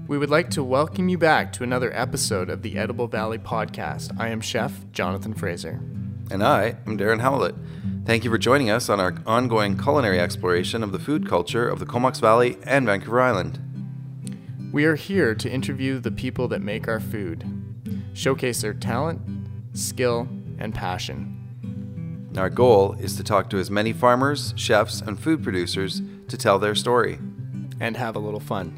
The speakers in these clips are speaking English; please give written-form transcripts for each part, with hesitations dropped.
We would like to welcome you back to another episode of the Edible Valley Podcast. I am Chef Jonathan Fraser. And I am Darren Howlett. Thank you for joining us on our ongoing culinary exploration of the food culture of the Comox Valley and Vancouver Island. We are here to interview the people that make our food, showcase their talent, skill, and passion. Our goal is to talk to as many farmers, chefs, and food producers to tell their story. And have a little fun.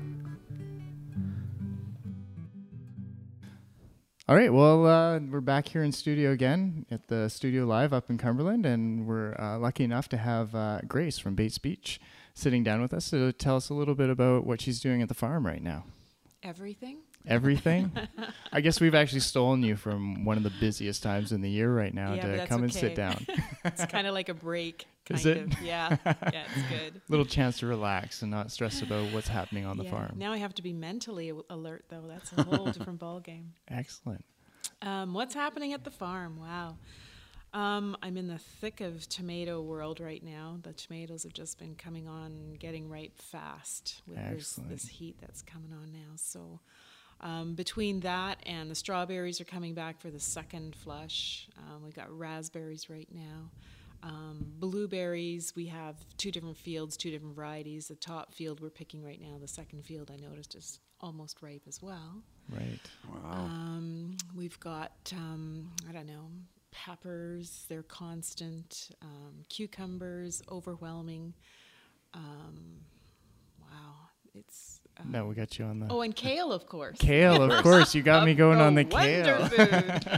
All right, well, we're back here in studio again at the Studio Live up in Cumberland, and we're lucky enough to have Grace from Bates Beach sitting down with us to tell us a little bit about what she's doing at the farm right now. Everything? Everything? I guess we've actually stolen you from one of the busiest times in the year right now to come and sit down. It's kind of like a break. Is it? Yeah, it's good. Little chance to relax and not stress about what's happening on the farm. Now I have to be mentally alert, though. That's a whole different ballgame. Excellent. What's happening at the farm? Wow. I'm in the thick of tomato world right now. The tomatoes have just been coming on, getting ripe fast with this heat that's coming on now. So between that and the strawberries are coming back for the second flush. We've got raspberries right now. Blueberries, we have two different fields, two different varieties. The top field we're picking right now. The second field I noticed is almost ripe as well. Right. Wow. We've got, peppers, they're constant. Cucumbers, overwhelming. Wow. It's... No, we got you on the... Oh, and kale, of course. Kale, of course. You got me going on the Wonder kale. Food.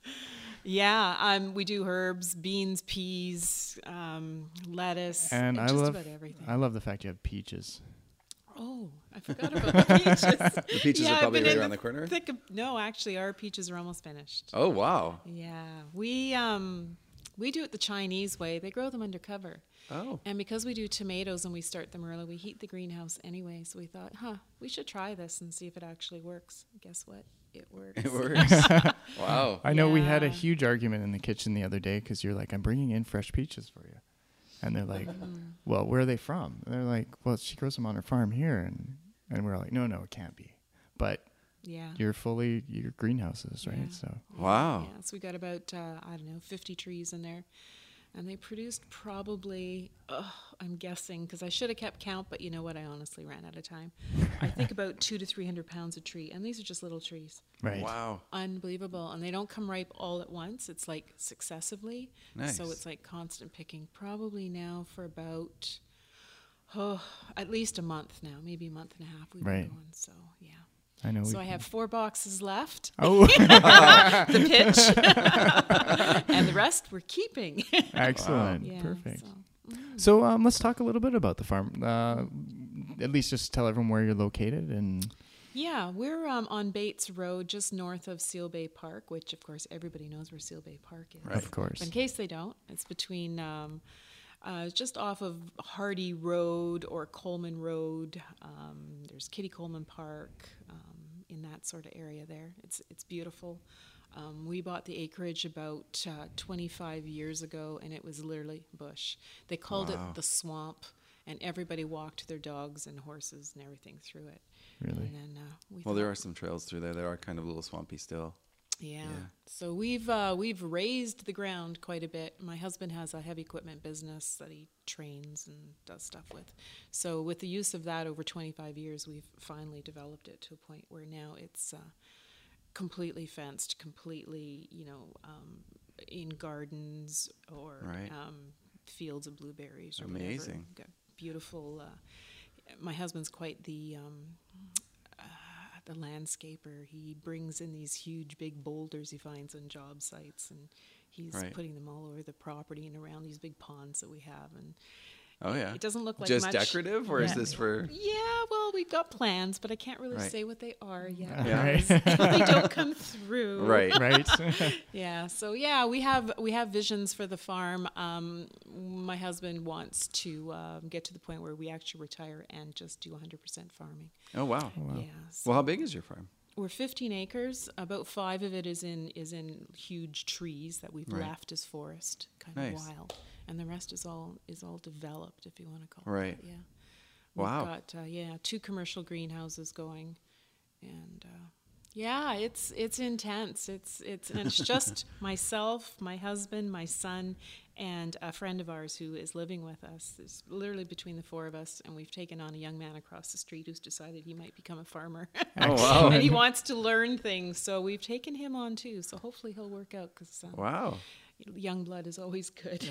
Yeah, we do herbs, beans, peas, lettuce, And just about everything. I love the fact you have peaches. Oh, I forgot about the peaches. The peaches are probably right around the corner? No, actually, our peaches are almost finished. Oh, wow. Yeah, we do it the Chinese way. They grow them undercover. Oh. And because we do tomatoes and we start them early, we heat the greenhouse anyway. So we thought, we should try this and see if it actually works. Guess what? It works. It works. Wow. I know we had a Yeah. huge argument in the kitchen the other day because you're like, I'm bringing in fresh peaches for you. And they're like, well, where are they from? And they're like, well, she grows them on her farm here. And we're like, no, it can't be. But Yeah. your greenhouses, right? Yeah. So Wow. Yeah, so we got about, 50 trees in there. And they produced probably, I'm guessing, because I should have kept count, but you know what? I honestly ran out of time. I think about 200 to 300 pounds a tree. And these are just little trees. right. Wow. Unbelievable. And they don't come ripe all at once. It's like successively. Nice. So it's like constant picking. Probably now for about, at least a month now, maybe a month and a half we've Right. been going. So, yeah. I know. So I have 4 boxes left. Oh, The pitch. And the rest we're keeping. excellent. Yeah, Perfect. so- So let's talk a little bit about the farm. At least just tell everyone where you're located and... Yeah, we're on Bates Road, just north of Seal Bay Park, which, of course, everybody knows where Seal Bay Park is. Right. Of course. But in case they don't, it's between just off of Hardy Road or Coleman Road. There's Kitty Coleman Park in that sort of area there. It's beautiful. We bought the acreage about 25 years ago, and it was literally bush. They called it the swamp, and everybody walked their dogs and horses and everything through it. Really? And then Well, there are some trails through there that are kind of a little swampy still. Yeah. So we've raised the ground quite a bit. My husband has a heavy equipment business that he trains and does stuff with. So with the use of that over 25 years, we've finally developed it to a point where now it's completely fenced, completely, in gardens or Right. fields of blueberries or Amazing. whatever. We've got beautiful. My husband's quite the landscaper. He brings in these huge big boulders he finds on job sites, and he's Right. putting them all over the property and around these big ponds that we have. And Oh, yeah. it doesn't look like Just much. decorative, or is Yeah. this for... Yeah, well, we've got plans, but I can't really Right. say what they are yet. Yeah. Right. because they don't come through. Right. Right. Yeah. So yeah, we have visions for the farm. My husband wants to get to the point where we actually retire and just do 100% farming. Oh, wow. Yeah. So Well, how big is your farm? we're 15 acres. About 5 of it is in huge trees that we've Right. left as forest, kind Nice. of wild, and the rest is all developed, if you want to call Right. it. Yeah. Wow. We've got 2 commercial greenhouses going, And yeah, it's intense. And it's just myself, my husband, my son, and a friend of ours who is living with us. It's literally between the four of us, and we've taken on a young man across the street who's decided he might become a farmer. Oh, wow. And he wants to learn things, so we've taken him on too. So hopefully he'll work out, because Wow. young blood is always good.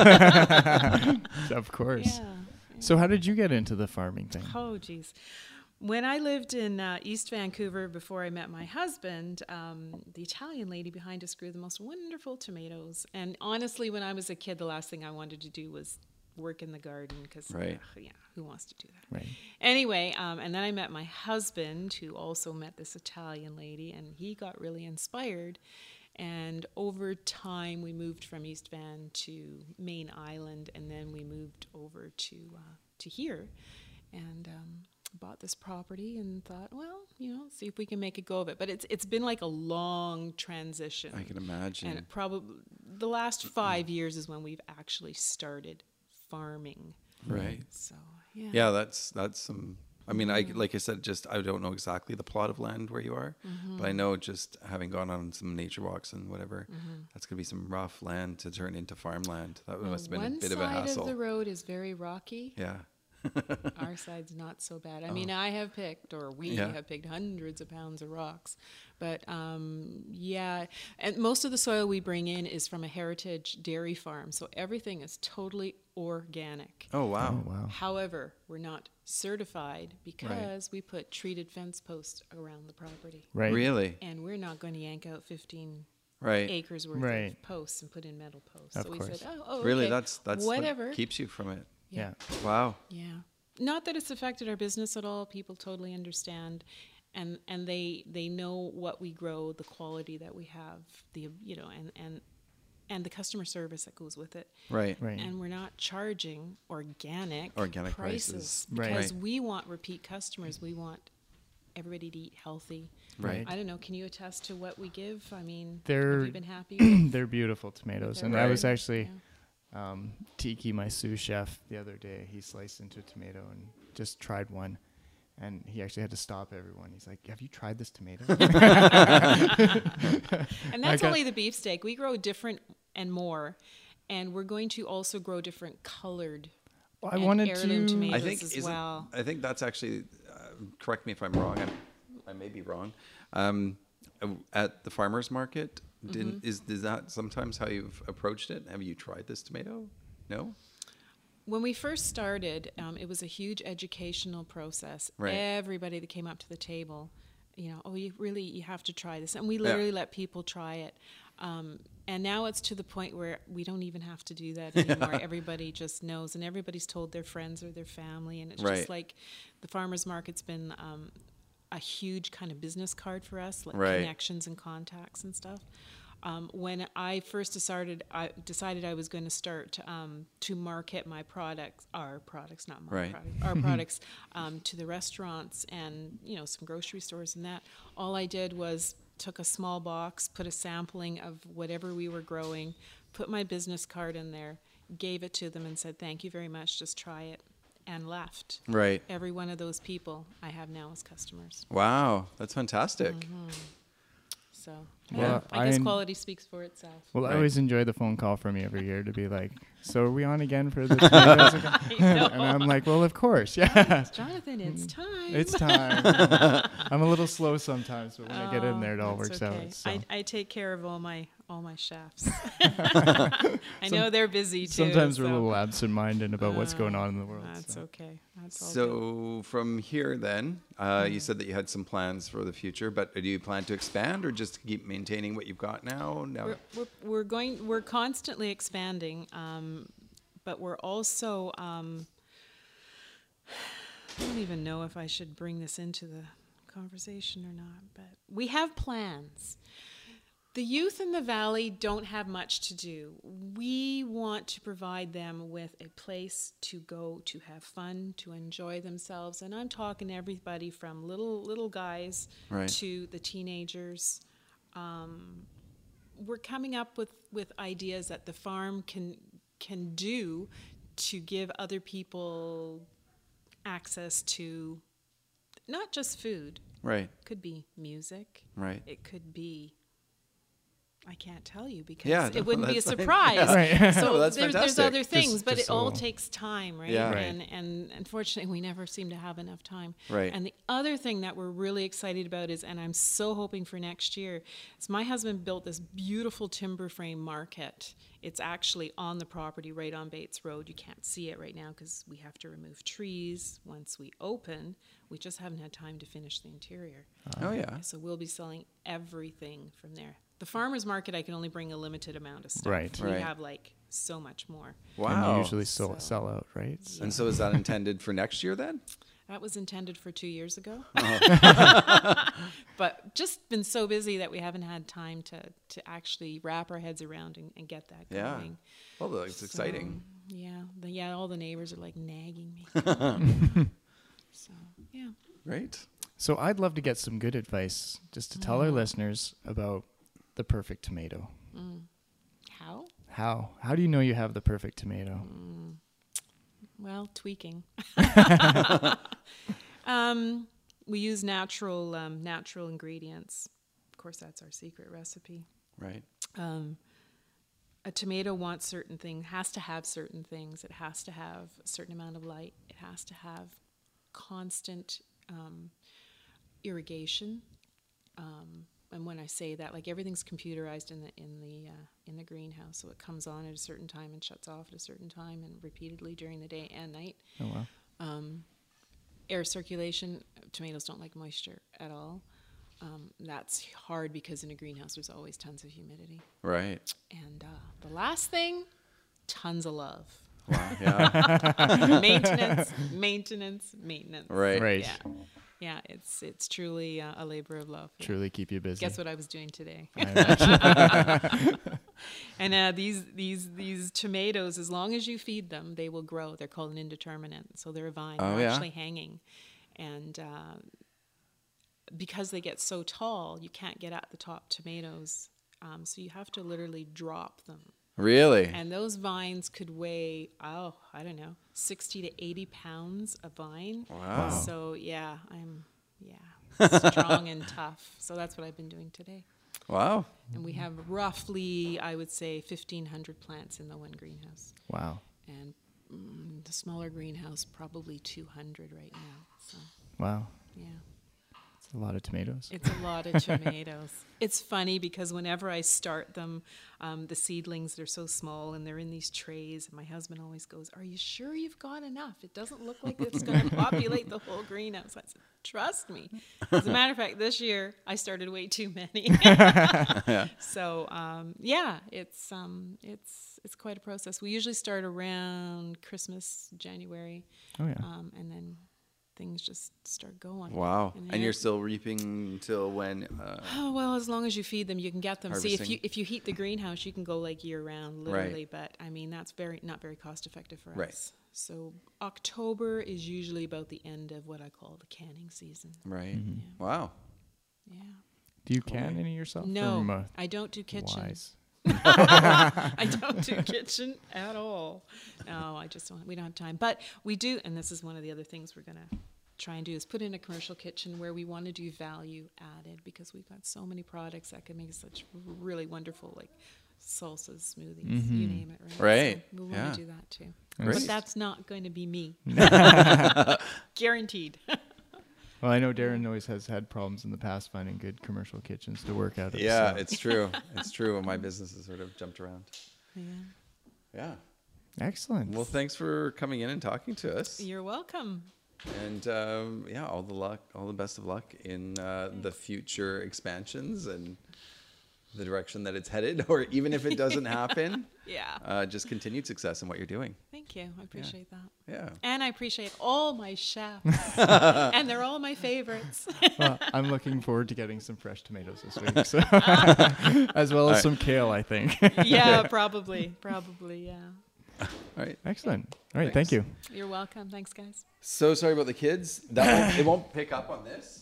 Of course. Yeah. So how did you get into the farming thing? Oh, geez. When I lived in East Vancouver before I met my husband, the Italian lady behind us grew the most wonderful tomatoes. And honestly, when I was a kid, the last thing I wanted to do was work in the garden, because, Right. yeah, who wants to do that? Right. Anyway, and then I met my husband, who also met this Italian lady, and he got really inspired. And over time, we moved from East Van to Main Island, and then we moved over to here, and bought this property and thought, well, see if we can make a go of it. But it's been like a long transition. I can imagine. And probably the last 5 years is when we've actually started farming. Right. So yeah. Yeah, that's some. I mean, like I said, I don't know exactly the plot of land where you are, but I know just having gone on some nature walks and whatever, that's going to be some rough land to turn into farmland. That must have been a bit of a hassle. One side of the road is very rocky. Yeah. Our side's not so bad. I mean, we have picked hundreds of pounds of rocks. But yeah, and most of the soil we bring in is from a heritage dairy farm. So everything is totally organic. Oh, wow. Oh, wow. However, we're not certified because we put treated fence posts around the property. Right. Really? And we're not going to yank out 15 Right. acres worth Right. of posts and put in metal posts. Of So we course. said, oh, Really? okay, That's whatever. what keeps you from it. Yeah. Wow. Yeah. Not that it's affected our business at all. People totally understand. And they know what we grow, the quality that we have, and the customer service that goes with it. Right. Right. And we're not charging organic prices. because Right. we want repeat customers. We want everybody to eat healthy. Right. I don't know. Can you attest to what we give? I mean, They're- have you been happy with? They're beautiful tomatoes. They're And I was Right. actually Tiki, my sous chef, the other day. He sliced into a tomato and just tried one. And he actually had to stop everyone. He's like, "Have you tried this tomato?" And that's only the beefsteak. We grow different and more, and we're going to also grow different colored Well, I and wanted heirloom to. tomatoes I think as well. I think that's actually. Correct me if I'm wrong. I may be wrong. At the farmers market, is that sometimes how you've approached it? Have you tried this tomato? No. When we first started, it was a huge educational process. Right. Everybody that came up to the table, you have to try this. And we literally let people try it. And now it's to the point where we don't even have to do that anymore. Everybody just knows, and everybody's told their friends or their family. And it's Right. just like the farmer's market's been a huge kind of business card for us, like Right. connections and contacts and stuff. When I first decided I was going to start to market our products, to the restaurants and some grocery stores and that. All I did was took a small box, put a sampling of whatever we were growing, put my business card in there, gave it to them, and said, "Thank you very much. Just try it," and left. Right. Every one of those people I have now as customers. Wow, that's fantastic. So Well, I guess I- quality speaks for itself. Well, I Right. always enjoy the phone call from you every year to be like, "So are we on again for the tomatoes?" I know. And I'm like, "Well, of course, yeah, Jonathan, it's time. it's time." I'm a little slow sometimes, but when I get in there, it all That's works okay. out. So. I take care of all my chefs. I know they're busy too. Sometimes we're a so little absent-minded about what's going on in the world. That's so. okay. That's all good. So from here, then you said that you had some plans for the future, but do you plan to expand or just keep maintaining what you've got now? No. We're constantly expanding, but we're also I don't even know if I should bring this into the conversation or not, but we have plans. The youth in the valley don't have much to do. We want to provide them with a place to go to have fun, to enjoy themselves, and I'm talking everybody from little guys Right. to the teenagers. We're coming up with ideas that the farm can do to give other people access to not just food. Right. Could be music. Right. It could be, I can't tell you because Yeah, it wouldn't be a that's fine. surprise. Yeah. Right. So No, that's there's fantastic. other things, but just it all so- takes time, right? Yeah. Right. And unfortunately, we never seem to have enough time. Right. And the other thing that we're really excited about is, and I'm so hoping for next year, is my husband built this beautiful timber frame market. It's actually on the property right on Bates Road. You can't see it right now because we have to remove trees once we open. We just haven't had time to finish the interior. Oh yeah. So we'll be selling everything from there. The farmer's market, I can only bring a limited amount of stuff. Right. We Right. have like so much more. And Wow. you usually So- sell out, right? So- And so is that intended for next year then? That was intended for 2 years ago. Uh-huh. But just been so busy that we haven't had time to actually wrap our heads around and get that Yeah. going. Well, it's exciting. Yeah, all the neighbors are like nagging me. Come on. So, yeah. Great. So I'd love to get some good advice just to tell our listeners about the perfect tomato. How? How do you know you have the perfect tomato? Well, tweaking. We use natural ingredients. Of course, that's our secret recipe. Right. A tomato wants certain things, has to have certain things. It has to have a certain amount of light. It has to have constant irrigation. And when I say that, like everything's computerized in the greenhouse, so it comes on at a certain time and shuts off at a certain time, and repeatedly during the day and night. Oh, wow. Air circulation. Tomatoes don't like moisture at all. That's hard because in a greenhouse there's always tons of humidity. Right. And the last thing, tons of love. Wow. Yeah. maintenance. Right. Right. Yeah, it's truly a labor of love. Yeah. Truly keep you busy. Guess what I was doing today? I imagine. And these tomatoes, as long as you feed them, they will grow. They're called an indeterminate, so they're a vine. Oh, They're yeah? actually hanging, and because they get so tall, you can't get at the top tomatoes. So you have to literally drop them. Really? And those vines could weigh, I don't know, 60 to 80 pounds a vine. Wow. So I'm strong and tough. So that's what I've been doing today. Wow. And we have roughly, I would say, 1,500 plants in the one greenhouse. Wow. And the smaller greenhouse, probably 200 right now. So, Wow. yeah. It's a lot of tomatoes. It's a lot of tomatoes. It's funny because whenever I start them, the seedlings, they're so small and they're in these trays. And my husband always goes, "Are you sure you've got enough? It doesn't look like it's going to populate the whole greenhouse." I said, "Trust me." As a matter of fact, this year I started way too many. So it's quite a process. We usually start around Christmas, January, Oh, yeah. and then things just start going. Wow. And And they're- you're still reaping until when? Oh, well, as long as you feed them, you can get them. See, Harvesting. if you heat the greenhouse, you can go like year round, literally. But I mean, that's not very cost effective for Right. us. So October is usually about the end of what I call the canning season. Right. Mm-hmm. Yeah. Wow. Yeah. Do you can any yourself? No, From, I don't do kitchen. Wise. I don't do kitchen at all. No, we don't have time. But we do, and this is one of the other things we're gonna try and do, is put in a commercial kitchen where we want to do value added, because we've got so many products that can make such really wonderful, like salsas, smoothies, you name it, right? Right. So we want Yeah. to do that too. Great. But that's not going to be me. Guaranteed. Well, I know Darren always has had problems in the past finding good commercial kitchens to work out of. Yeah, so- it's true. It's true. My business has sort of jumped around. Yeah. Yeah. Excellent. Well, thanks for coming in and talking to us. You're welcome. And all the best of luck in the future expansions and the direction that it's headed, or even if it doesn't happen, Yeah. just continued success in what you're doing. Thank you. I appreciate that. Yeah. And I appreciate all my chefs. And they're all my favorites. Well, I'm looking forward to getting some fresh tomatoes this week, so as well as right. some kale, I think. Yeah, probably, yeah. All right. Excellent. All right, Thanks. thank you. You're welcome. Thanks, guys. So sorry about the kids. It won't pick up on this.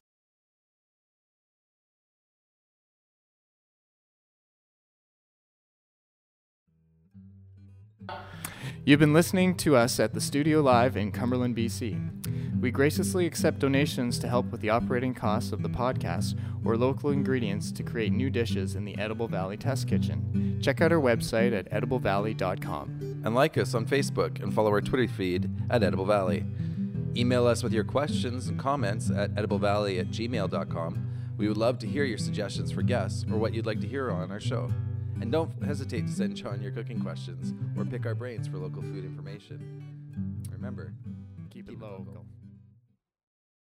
You've been listening to us at the Studio Live in Cumberland, BC. We graciously accept donations to help with the operating costs of the podcast or local ingredients to create new dishes in the Edible Valley Test Kitchen. Check out our website at ediblevalley.com. And like us on Facebook and follow our Twitter feed at Edible Valley. Email us with your questions and comments at ediblevalley@gmail.com. We would love to hear your suggestions for guests or what you'd like to hear on our show. And don't hesitate to send John your cooking questions or pick our brains for local food information. Remember, Keep it local.